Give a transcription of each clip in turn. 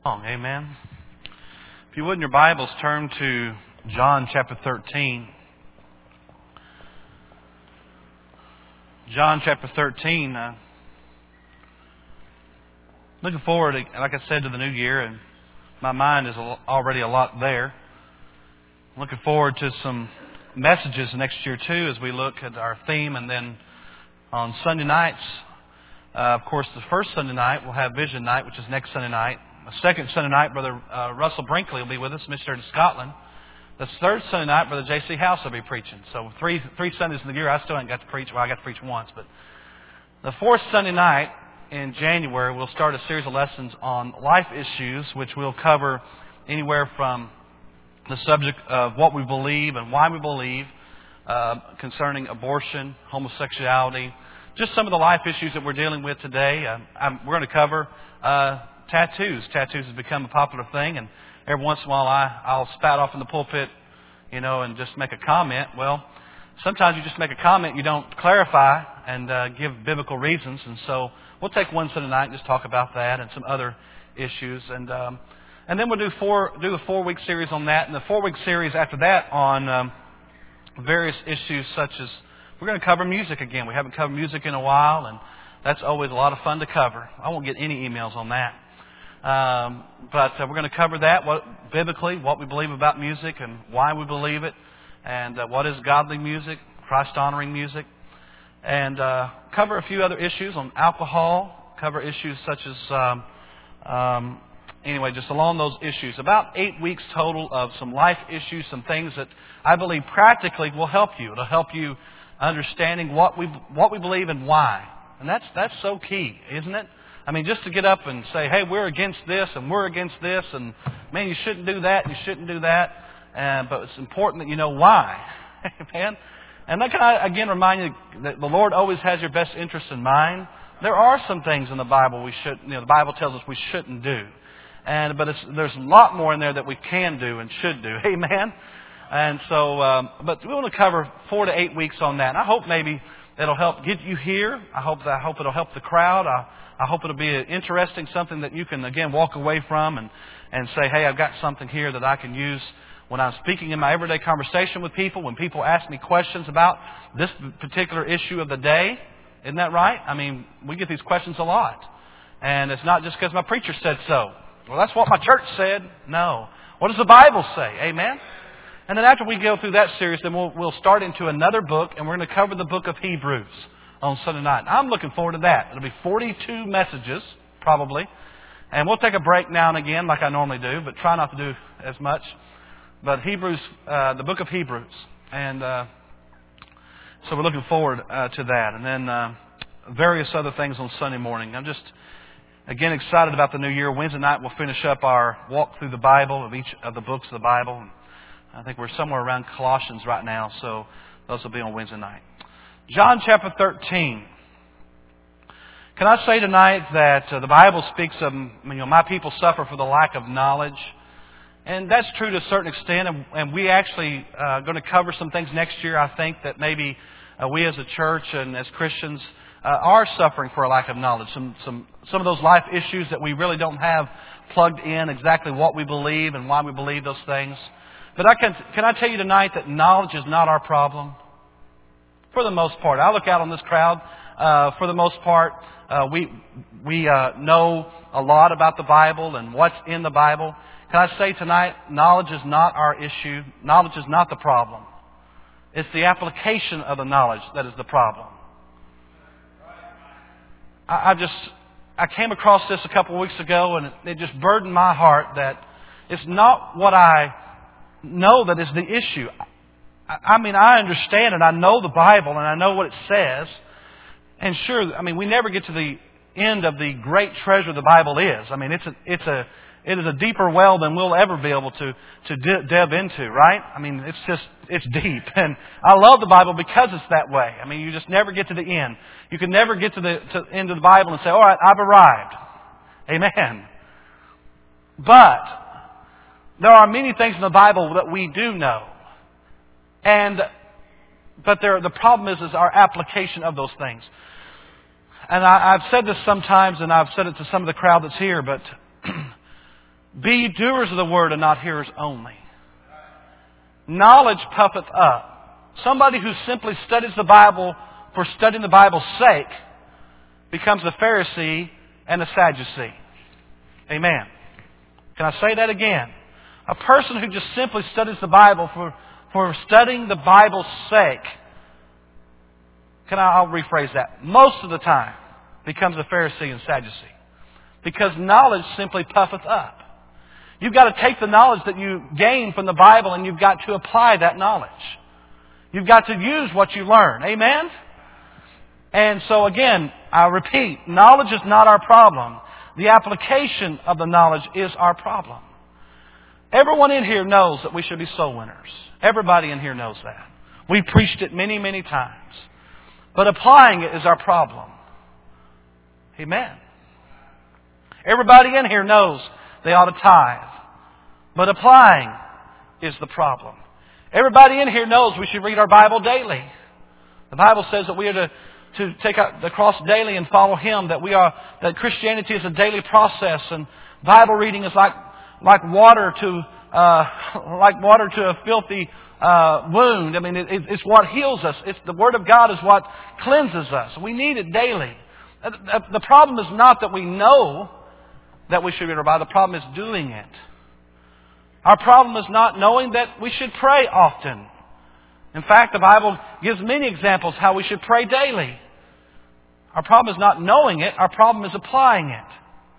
Amen. If you would, in your Bibles, turn to John chapter 13. John chapter 13. Looking forward, like I said, to the new year, and my mind is already a lot there. Looking forward to some messages next year too, as we look at our theme, and then on Sunday nights, of course, the first Sunday night we'll have Vision Night, which is next Sunday night. The second Sunday night, Brother Russell Brinkley will be with us, missionary to Scotland. The third Sunday night, Brother J.C. House will be preaching. So three Sundays in the year, I still ain't got to preach. Well, I got to preach once. But the fourth Sunday night in January, we'll start a series of lessons on life issues, which we'll cover anywhere from the subject of what we believe and why we believe concerning abortion, homosexuality, just some of the life issues that we're dealing with today. We're going to cover tattoos. Tattoos has become a popular thing, and every once in a while I'll spout off in the pulpit, and just make a comment. Well, sometimes you just make a comment, you don't clarify and give biblical reasons, and so we'll take one Sunday night and just talk about that and some other issues, and then we'll do a 4-week series on that, and the 4-week series after that on various issues such as we're going to cover music again. We haven't covered music in a while, and that's always a lot of fun to cover. I won't get any emails on that. But we're going to cover that, biblically, what we believe about music and why we believe it, and what is godly music, Christ-honoring music, and cover a few other issues on alcohol, cover issues such as, anyway, just along those issues. About 8 weeks total of some life issues, some things that I believe practically will help you. It'll help you understanding what we believe and why. And that's so key, isn't it? I mean, just to get up and say, hey, we're against this and we're against this, and man, you shouldn't do that and you shouldn't do that. But it's important that you know why. Amen. And that can I again remind you that the Lord always has your best interest in mind. There are some things in the Bible the Bible tells us we shouldn't do. But there's a lot more in there that we can do and should do. Amen. And so, but we want to cover 4 to 8 weeks on that. And I hope maybe it'll help get you here. I hope it'll help the crowd. I hope it'll be interesting, something that you can, again, walk away from and say, hey, I've got something here that I can use when I'm speaking in my everyday conversation with people, when people ask me questions about this particular issue of the day. Isn't that right? I mean, we get these questions a lot. And it's not just because my preacher said so. Well, that's what my church said. No. What does the Bible say? Amen? And then after we go through that series, then we'll start into another book, and we're going to cover the book of Hebrews on Sunday night. And I'm looking forward to that. It'll be 42 messages, probably. And we'll take a break now and again, like I normally do, but try not to do as much. But Hebrews, the book of Hebrews. And so we're looking forward to that. And then various other things on Sunday morning. I'm just, again, excited about the new year. Wednesday night we'll finish up our walk through the Bible, of each of the books of the Bible. I think we're somewhere around Colossians right now, so those will be on Wednesday night. John chapter 13. Can I say tonight that the Bible speaks of, my people suffer for the lack of knowledge. And that's true to a certain extent, and we actually are going to cover some things next year, I think, that maybe we as a church and as Christians are suffering for a lack of knowledge. Some of those life issues that we really don't have plugged in, exactly what we believe and why we believe those things. But can I tell you tonight that knowledge is not our problem? For the most part. I look out on this crowd. For the most part, we know a lot about the Bible and what's in the Bible. Can I say tonight, knowledge is not our issue. Knowledge is not the problem. It's the application of the knowledge that is the problem. I came across this a couple of weeks ago, and it just burdened my heart that it's not what I know that is the issue. I understand it. I know the Bible and I know what it says. And sure, we never get to the end of the great treasure the Bible is. It is a deeper well than we'll ever be able to delve into, right? It's deep. And I love the Bible because it's that way. You just never get to the end. You can never get to the end of the Bible and say, all right, I've arrived. Amen. But there are many things in the Bible that we do know. But the problem is our application of those things. And I've said this sometimes, and I've said it to some of the crowd that's here, but Be ye doers of the word and not hearers only. Knowledge puffeth up. Somebody who simply studies the Bible for studying the Bible's sake becomes a Pharisee and a Sadducee. Amen. Can I say that again? A person who just simply studies the Bible for studying the Bible's sake, I'll rephrase that, most of the time becomes a Pharisee and Sadducee. Because knowledge simply puffeth up. You've got to take the knowledge that you gain from the Bible and you've got to apply that knowledge. You've got to use what you learn. Amen? And so again, I repeat, knowledge is not our problem. The application of the knowledge is our problem. Everyone in here knows that we should be soul winners. Everybody in here knows that. We've preached it many, many times. But applying it is our problem. Amen. Everybody in here knows they ought to tithe. But applying is the problem. Everybody in here knows we should read our Bible daily. The Bible says that we are to take out the cross daily and follow Him. That Christianity is a daily process, and Bible reading is like water to a filthy wound. I mean, it's what heals us. It's the Word of God is what cleanses us. We need it daily. The problem is not that we know that we should read our Bible. The problem is doing it. Our problem is not knowing that we should pray often. In fact, the Bible gives many examples how we should pray daily. Our problem is not knowing it. Our problem is applying it.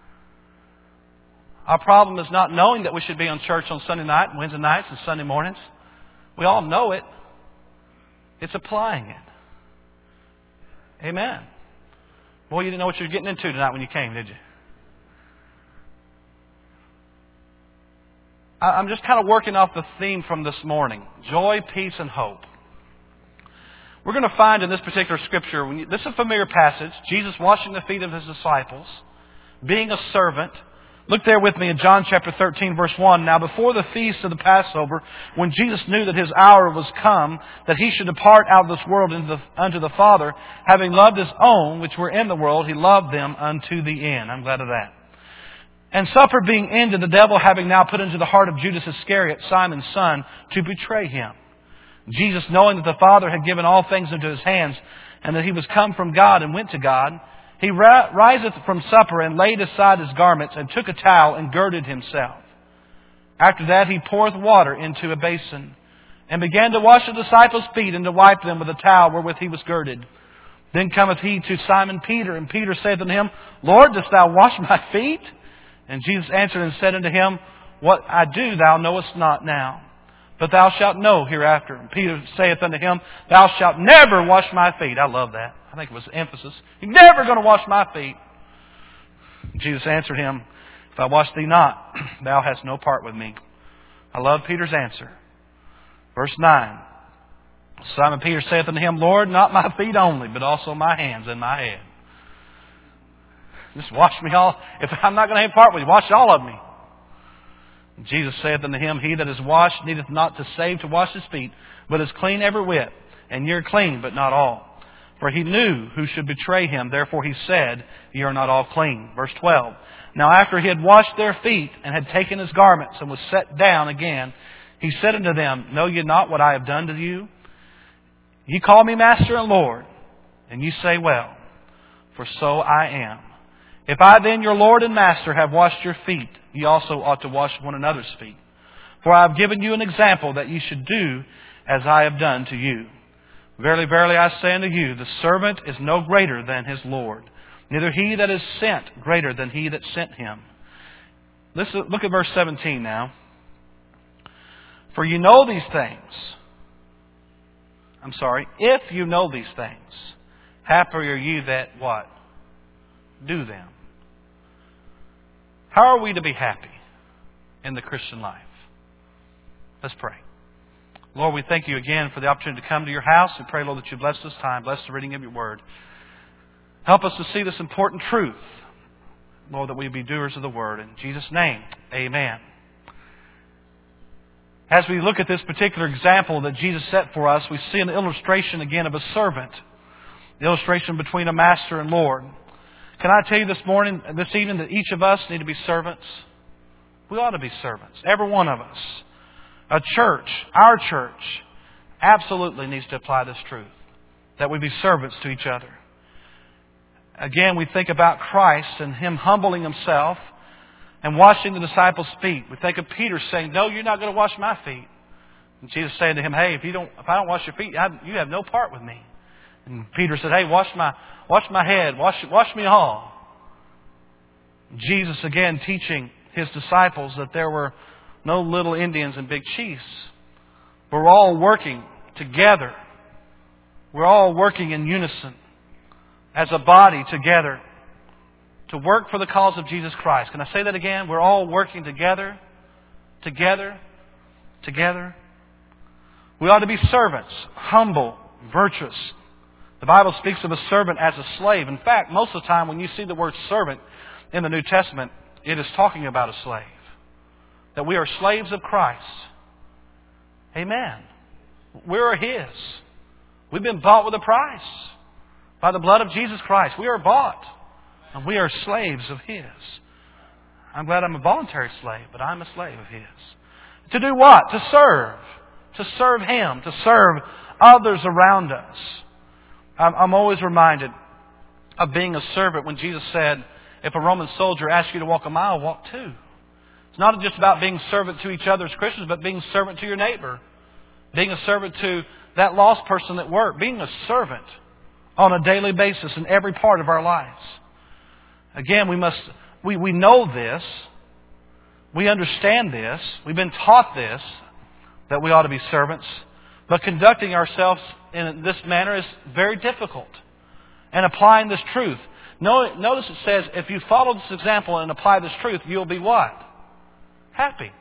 Our problem is not knowing that we should be on church on Sunday night, and Wednesday nights, and Sunday mornings. We all know it. It's applying it. Amen. Boy, you didn't know what you were getting into tonight when you came, did you? I'm just kind of working off the theme from this morning. Joy, peace, and hope. We're going to find in this particular scripture, this is a familiar passage, Jesus washing the feet of His disciples, being a servant. Look there with me in John chapter 13, verse 1. Now before the feast of the Passover, when Jesus knew that His hour was come, that He should depart out of this world unto the Father, having loved His own, which were in the world, He loved them unto the end. I'm glad of that. And supper being ended, the devil having now put into the heart of Judas Iscariot, Simon's son, to betray Him. Jesus, knowing that the Father had given all things into His hands, and that He was come from God and went to God, He riseth from supper and laid aside His garments, and took a towel and girded Himself. After that He poureth water into a basin, and began to wash the disciples' feet, and to wipe them with a towel wherewith He was girded. Then cometh He to Simon Peter, and Peter saith unto Him, Lord, dost Thou wash my feet? And Jesus answered and said unto him, What I do thou knowest not now, but thou shalt know hereafter. And Peter saith unto him, Thou shalt never wash my feet. I love that. I think it was emphasis. You're never going to wash my feet. Jesus answered him, If I wash thee not, thou hast no part with me. I love Peter's answer. Verse 9. Simon Peter saith unto Him, Lord, not my feet only, but also my hands and my head. Just wash me all. If I'm not going to have part with you, wash all of me. And Jesus saith unto him, He that is washed needeth not to save to wash his feet, but is clean every whit. And ye are clean, but not all. For He knew who should betray Him. Therefore He said, Ye are not all clean. Verse 12. Now after He had washed their feet, and had taken His garments, and was set down again, He said unto them, Know ye not what I have done to you? Ye call me Master and Lord, and ye say, Well, for so I am. If I then, your Lord and Master, have washed your feet, ye also ought to wash one another's feet. For I have given you an example that ye should do as I have done to you. Verily, verily, I say unto you, the servant is no greater than his Lord, neither he that is sent greater than he that sent him. Look at verse 17 now. For you know these things. If you know these things, happy are you that what? Do them. How are we to be happy in the Christian life? Let's pray. Lord, we thank You again for the opportunity to come to Your house. We pray, Lord, that You bless this time, bless the reading of Your Word. Help us to see this important truth, Lord, that we be doers of the Word. In Jesus' name, amen. As we look at this particular example that Jesus set for us, we see an illustration again of a servant. The illustration between a master and Lord. Can I tell you this evening, that each of us need to be servants? We ought to be servants. Every one of us. A church, our church, absolutely needs to apply this truth. That we be servants to each other. Again, we think about Christ and Him humbling Himself and washing the disciples' feet. We think of Peter saying, "No, you're not going to wash my feet." And Jesus saying to him, "Hey, if I don't wash your feet, you have no part with me." And Peter said, "Hey, wash my head, wash me all." Jesus again teaching His disciples that there were no little Indians and big chiefs. We're all working together. We're all working in unison as a body together to work for the cause of Jesus Christ. Can I say that again? We're all working together. Together. We ought to be servants, humble, virtuous. The Bible speaks of a servant as a slave. In fact, most of the time when you see the word servant in the New Testament, it is talking about a slave. That we are slaves of Christ. Amen. We are His. We've been bought with a price. By the blood of Jesus Christ. We are bought. And we are slaves of His. I'm glad I'm a voluntary slave, but I'm a slave of His. To do what? To serve. To serve Him. To serve others around us. I'm always reminded of being a servant when Jesus said, if a Roman soldier asks you to walk a mile, walk two. It's not just about being servant to each other as Christians, but being servant to your neighbor. Being a servant to that lost person at work. Being a servant on a daily basis in every part of our lives. Again, we know this. We understand this. We've been taught this, that we ought to be servants. But conducting ourselves in this manner is very difficult. And applying this truth. Notice it says, if you follow this example and apply this truth, you'll be what? Happy.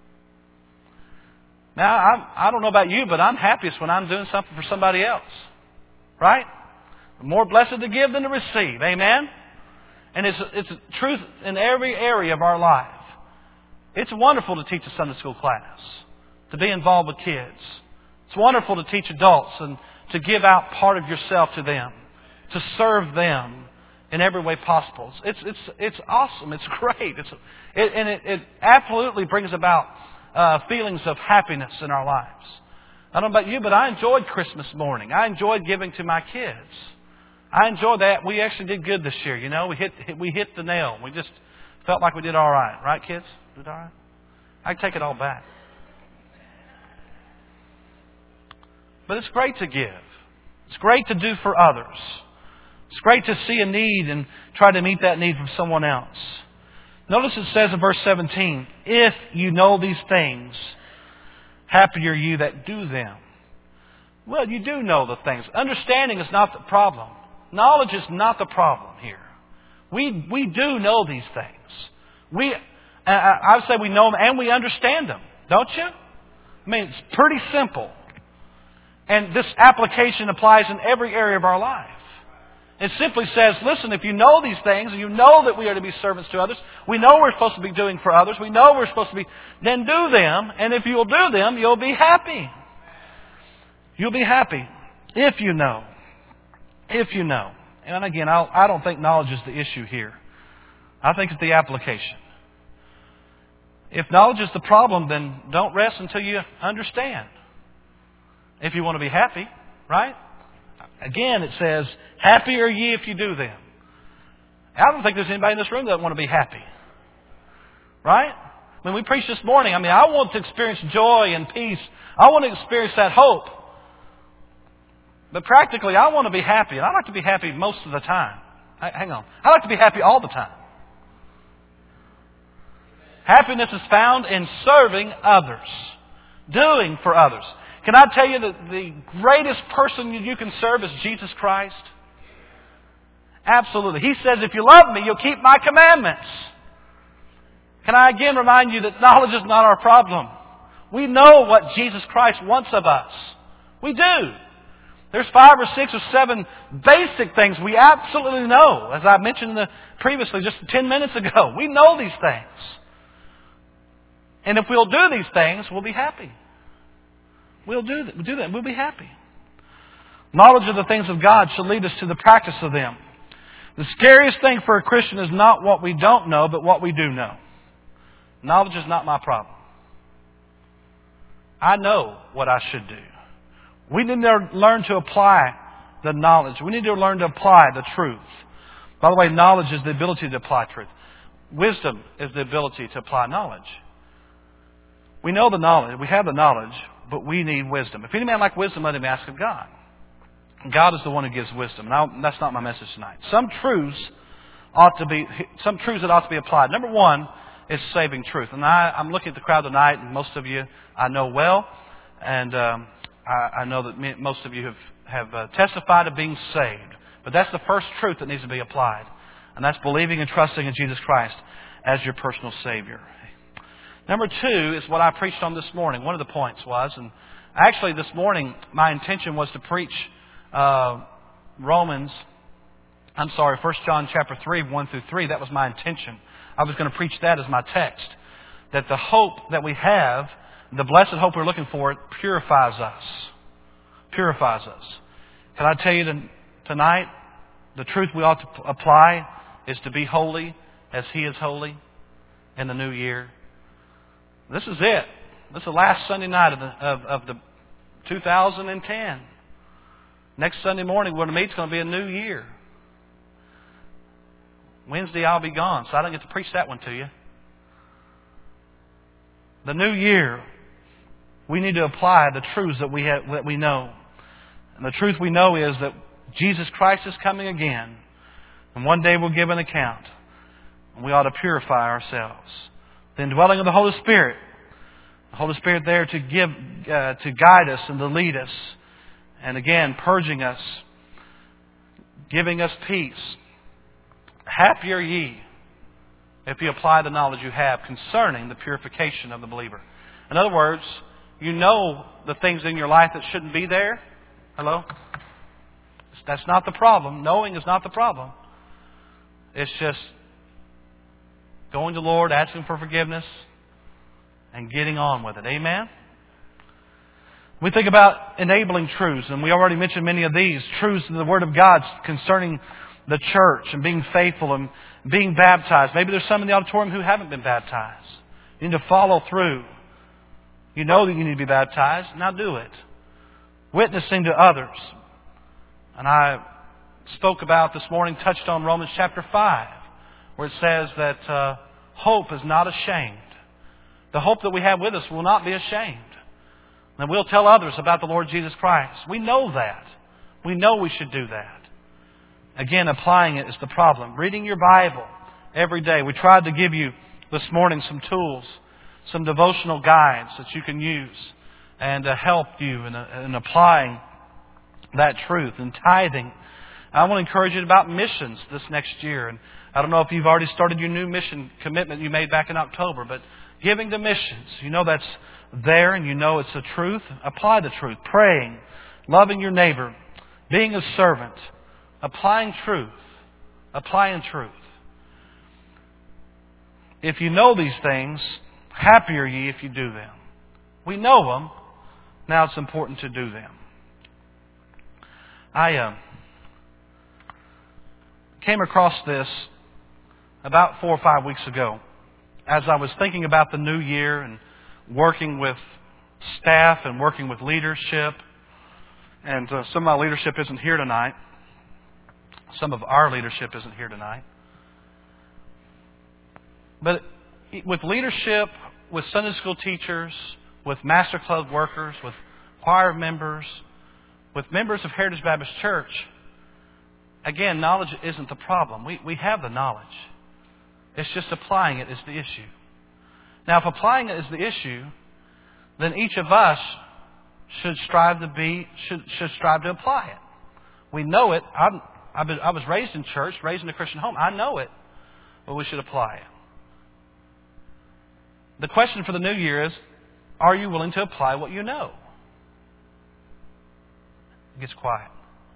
Now, I don't know about you, but I'm happiest when I'm doing something for somebody else. Right? More blessed to give than to receive. Amen? And it's truth in every area of our life. It's wonderful to teach a Sunday school class. To be involved with kids. It's wonderful to teach adults and to give out part of yourself to them. To serve them in every way possible. It's awesome. It's great. It absolutely brings about feelings of happiness in our lives. I don't know about you, but I enjoyed Christmas morning. I enjoyed giving to my kids. I enjoyed that. We actually did good this year. You know, we hit the nail. We just felt like we did all right. Right, kids? Did all right? I can take it all back. But it's great to give. It's great to do for others. It's great to see a need and try to meet that need from someone else. Notice it says in verse 17, if you know these things, happy are you that do them. Well, you do know the things. Understanding is not the problem. Knowledge is not the problem here. We do know these things. I would say we know them and we understand them. Don't you? I mean, it's pretty simple. And this application applies in every area of our life. It simply says, listen, if you know these things, and you know that we are to be servants to others, we know we're supposed to be doing for others, we know we're supposed to be, then do them, and if you'll do them, you'll be happy. You'll be happy. If you know. If you know. And again, I don't think knowledge is the issue here. I think it's the application. If knowledge is the problem, then don't rest until you understand. If you want to be happy, right? Again, it says, happy are ye if you do them. I don't think there's anybody in this room that doesn't want to be happy. Right? When we preached this morning, I want to experience joy and peace. I want to experience that hope. But practically, I want to be happy. And I like to be happy most of the time. Hang on. I like to be happy all the time. Happiness is found in serving others. Doing for others. Can I tell you that the greatest person you can serve is Jesus Christ? Absolutely. He says, if you love me, you'll keep my commandments. Can I again remind you that knowledge is not our problem. We know what Jesus Christ wants of us. We do. There's 5 or 6 or 7 basic things we absolutely know. As I mentioned previously, just 10 minutes ago. We know these things. And if we'll do these things, we'll be happy. We'll do that. We'll be happy. Knowledge of the things of God should lead us to the practice of them. The scariest thing for a Christian is not what we don't know, but what we do know. Knowledge is not my problem. I know what I should do. We need to learn to apply the knowledge. We need to learn to apply the truth. By the way, knowledge is the ability to apply truth. Wisdom is the ability to apply knowledge. We know the knowledge. We have the knowledge, but we need wisdom. If any man lack wisdom, let him ask of God. God is the one who gives wisdom. Now, that's not my message tonight. Some truths that ought to be applied. Number one is saving truth. And I'm looking at the crowd tonight, and most of you I know well, and I know that most of you have testified of being saved. But that's the first truth that needs to be applied. And that's believing and trusting in Jesus Christ as your personal Savior. Number two is what I preached on this morning. One of the points was, and actually this morning my intention was to preach 1 John chapter 3, 1 through 3. That was my intention. I was going to preach that as my text. That the hope that we have, the blessed hope we're looking for, it purifies us. Purifies us. Can I tell you tonight, the truth we ought to apply is to be holy as He is holy in the new year. This is it. This is the last Sunday night of the 2010. Next Sunday morning when we meet, it's going to be a new year. Wednesday I'll be gone, so I don't get to preach that one to you. The new year, we need to apply the truths that we know. And the truth we know is that Jesus Christ is coming again. And one day we'll give an account. And we ought to purify ourselves. The indwelling of the Holy Spirit. The Holy Spirit there to guide us and to lead us. And again, purging us. Giving us peace. Happy are ye if you apply the knowledge you have concerning the purification of the believer. In other words, you know the things in your life that shouldn't be there. Hello? That's not the problem. Knowing is not the problem. It's just going to the Lord, asking for forgiveness, and getting on with it. Amen? We think about enabling truths, and we already mentioned many of these. Truths in the Word of God concerning the church and being faithful and being baptized. Maybe there's some in the auditorium who haven't been baptized. You need to follow through. You know that you need to be baptized. Now do it. Witnessing to others. And I spoke about this morning, touched on Romans chapter 5, where it says that hope is not ashamed. The hope that we have with us will not be ashamed. And we'll tell others about the Lord Jesus Christ. We know that. We know we should do that. Again, applying it is the problem. Reading your Bible every day. We tried to give you this morning some tools, some devotional guides that you can use and to help you in applying that truth and tithing. I want to encourage you about missions this next year. And I don't know if you've already started your new mission commitment you made back in October, but giving to missions. You know that's there and you know it's the truth. Apply the truth. Praying, loving your neighbor, being a servant, applying truth. Applying truth. If you know these things, happy are ye if you do them. We know them. Now it's important to do them. I came across this about 4 or 5 weeks ago as I was thinking about the new year and working with staff and working with leadership. And some of my leadership isn't here tonight. Some of our leadership isn't here tonight. But with leadership, with Sunday school teachers, with Master Club workers, with choir members, with members of Heritage Baptist Church, again, knowledge isn't the problem. We have the knowledge. It's just applying it is the issue. Now, if applying it is the issue, then each of us should strive to apply it. We know it. I was raised in church, raised in a Christian home. I know it, but we should apply it. The question for the new year is, are you willing to apply what you know? It gets quiet.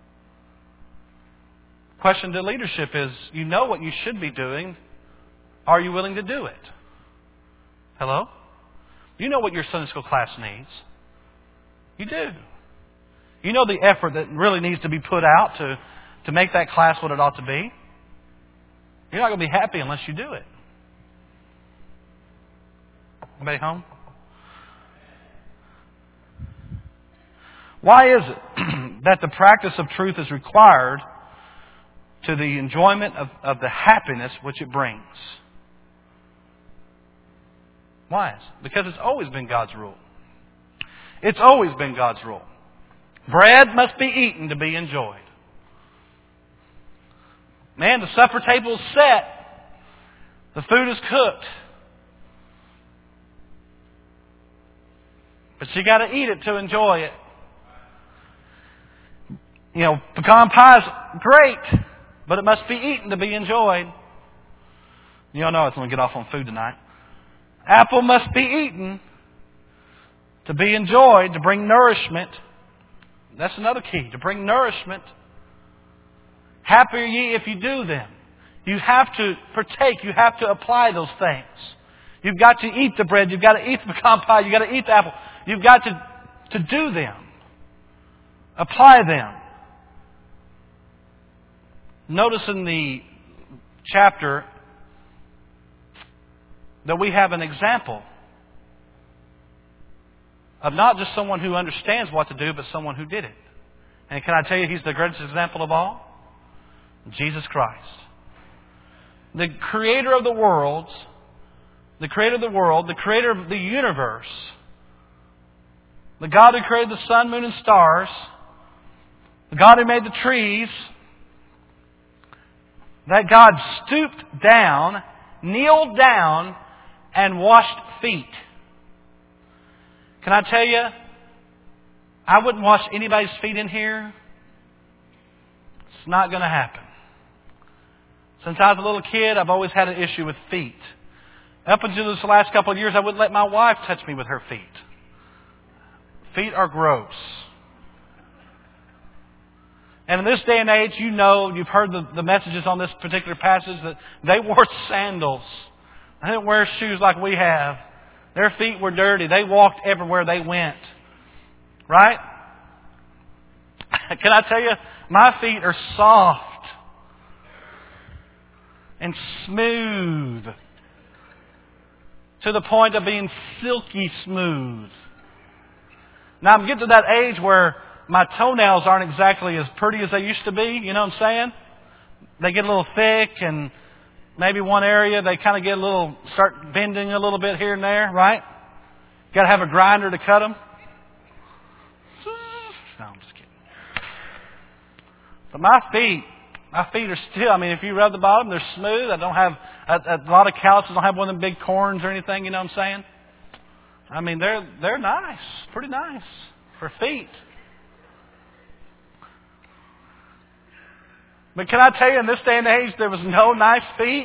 Question to leadership is, you know what you should be doing. Are you willing to do it? Hello? You know what your Sunday school class needs. You do. You know the effort that really needs to be put out to make that class what it ought to be. You're not going to be happy unless you do it. Anybody home? Why is it that the practice of truth is required to the enjoyment of the happiness which it brings? Why? Because it's always been God's rule. It's always been God's rule. Bread must be eaten to be enjoyed. Man, the supper table is set. The food is cooked. But you got to eat it to enjoy it. You know, pecan pie is great, but it must be eaten to be enjoyed. You all know it's going to get off on food tonight. Apple must be eaten to be enjoyed, to bring nourishment. That's another key, to bring nourishment. Happy are ye if you do them. You have to partake. You have to apply those things. You've got to eat the bread. You've got to eat the pecan pie. You've got to eat the apple. You've got to do them. Apply them. Notice in the chapter that we have an example of not just someone who understands what to do, but someone who did it. And can I tell you, He's the greatest example of all? Jesus Christ. The creator of the world, the creator of the universe, the God who created the sun, moon, and stars, the God who made the trees, that God stooped down, kneeled down, and washed feet. Can I tell you, I wouldn't wash anybody's feet in here. It's not going to happen. Since I was a little kid, I've always had an issue with feet. Up until this last couple of years, I wouldn't let my wife touch me with her feet. Feet are gross. And in this day and age, you know, you've heard the messages on this particular passage that they wore sandals. They didn't wear shoes like we have. Their feet were dirty. They walked everywhere they went. Right? Can I tell you, my feet are soft and smooth to the point of being silky smooth. Now I'm getting to that age where my toenails aren't exactly as pretty as they used to be. You know what I'm saying? They get a little thick, and maybe one area they kind of start bending a little bit here and there, right? Got to have a grinder to cut them. No, I'm just kidding. But my feet are still, I mean, if you rub the bottom, they're smooth. I don't have a lot of calluses. I don't have one of them big corns or anything, you know what I'm saying? I mean, they're nice, pretty nice for feet. But can I tell you, in this day and age, there was no nice feet?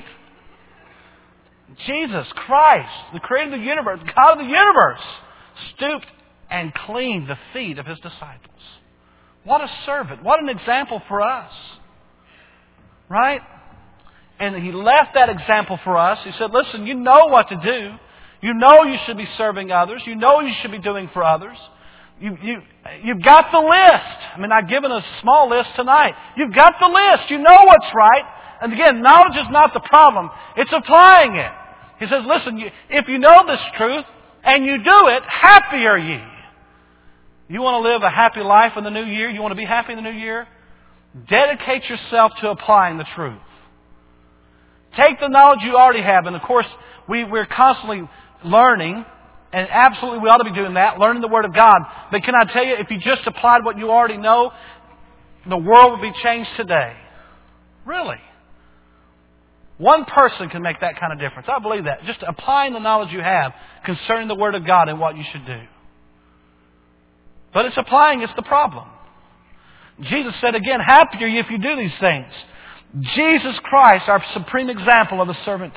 Jesus Christ, the creator of the universe, God of the universe, stooped and cleaned the feet of His disciples. What a servant. What an example for us. Right? And He left that example for us. He said, listen, you know what to do. You know you should be serving others. You know you should be doing for others. You've got the list. I mean, I've given a small list tonight. You've got the list. You know what's right. And again, knowledge is not the problem. It's applying it. He says, listen, if you know this truth and you do it, happy are ye. You want to live a happy life in the new year? You want to be happy in the new year? Dedicate yourself to applying the truth. Take the knowledge you already have. And of course, we're constantly learning. And absolutely we ought to be doing that, learning the Word of God. But can I tell you, if you just applied what you already know, the world would be changed today. Really. One person can make that kind of difference. I believe that. Just applying the knowledge you have concerning the Word of God and what you should do. But it's applying, it's the problem. Jesus said again, happy are you if you do these things. Jesus Christ, our supreme example of a servant,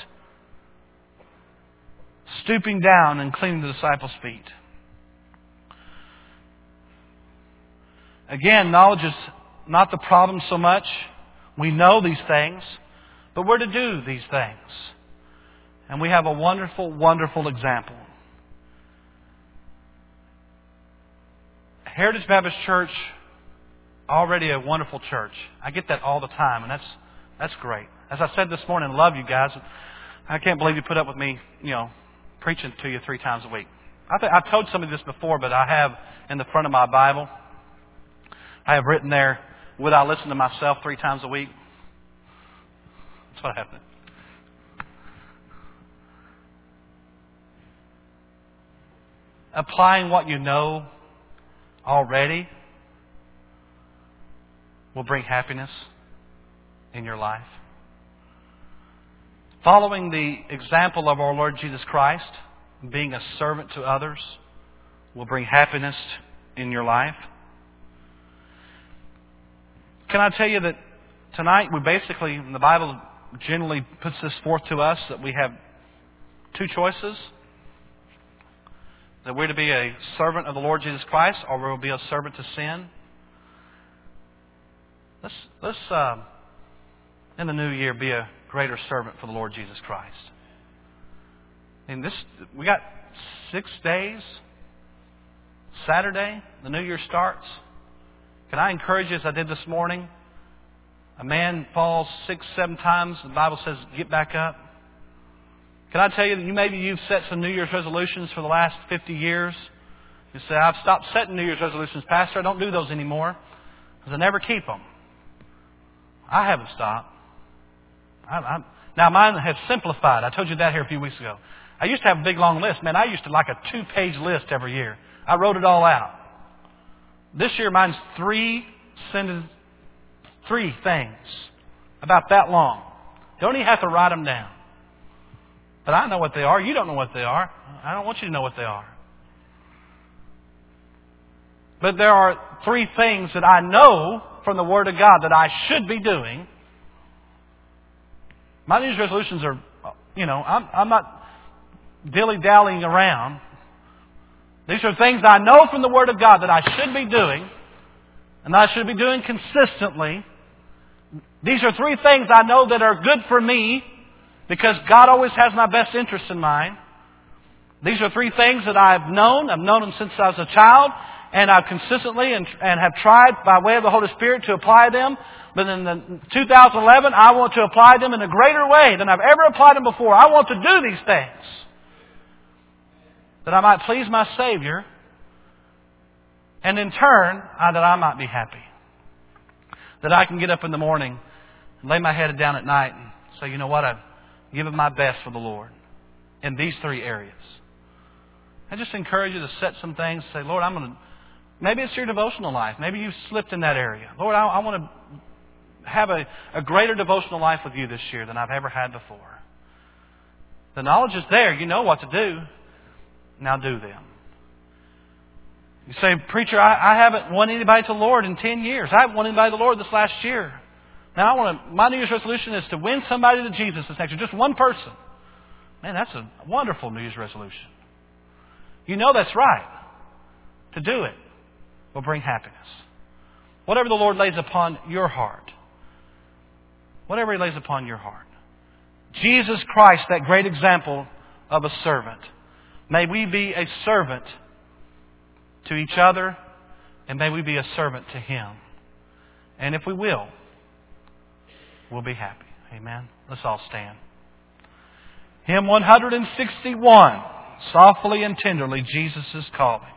stooping down and cleaning the disciples' feet. Again, knowledge is not the problem so much. We know these things, but we're to do these things. And we have a wonderful, wonderful example. Heritage Baptist Church, already a wonderful church. I get that all the time, and that's great. As I said this morning, I love you guys. I can't believe you put up with me, preaching to you 3 times a week. I've told some of this before, but I have in the front of my Bible, I have written there, would I listen to myself 3 times a week? That's what happened. Applying what you know already will bring happiness in your life. Following the example of our Lord Jesus Christ, being a servant to others, will bring happiness in your life. Can I tell you that tonight we basically, the Bible generally puts this forth to us, that we have 2 choices. That we're to be a servant of the Lord Jesus Christ, or we'll be a servant to sin. Let's in the new year, be a greater servant for the Lord Jesus Christ. And we got 6 days. Saturday, the new year starts. Can I encourage you, as I did this morning? A man falls 6, 7 times. The Bible says, get back up. Can I tell you that maybe you've set some New Year's resolutions for the last 50 years? You say, I've stopped setting New Year's resolutions, Pastor. I don't do those anymore because I never keep them. I haven't stopped. Now, mine has simplified. I told you that here a few weeks ago. I used to have a big, long list. Man, I used to like a 2-page list every year. I wrote it all out. This year, mine's 3 things about that long. Don't even have to write them down. But I know what they are. You don't know what they are. I don't want you to know what they are. But there are 3 things that I know from the Word of God that I should be doing. My New Year's resolutions are, I'm not dilly-dallying around. These are things I know from the Word of God that I should be doing, and that I should be doing consistently. These are 3 things I know that are good for me, because God always has my best interest in mind. These are 3 things that I've known. I've known them since I was a child. And I've consistently and have tried by way of the Holy Spirit to apply them. But in 2011, I want to apply them in a greater way than I've ever applied them before. I want to do these things, that I might please my Savior. And in turn, that I might be happy. That I can get up in the morning and lay my head down at night and say, you know what, I've given my best for the Lord in these 3 areas. I just encourage you to set some things, say, Lord, maybe it's your devotional life. Maybe you've slipped in that area. Lord, I want to have a greater devotional life with you this year than I've ever had before. The knowledge is there. You know what to do. Now do them. You say, preacher, I haven't won anybody to the Lord in 10 years. I haven't won anybody to the Lord this last year. Now my New Year's resolution is to win somebody to Jesus this next year. Just one person. Man, that's a wonderful New Year's resolution. You know that's right. To do it will bring happiness. Whatever the Lord lays upon your heart. Whatever He lays upon your heart. Jesus Christ, that great example of a servant. May we be a servant to each other, and may we be a servant to Him. And if we will, we'll be happy. Amen. Let's all stand. Hymn 161. Softly and tenderly, Jesus is calling.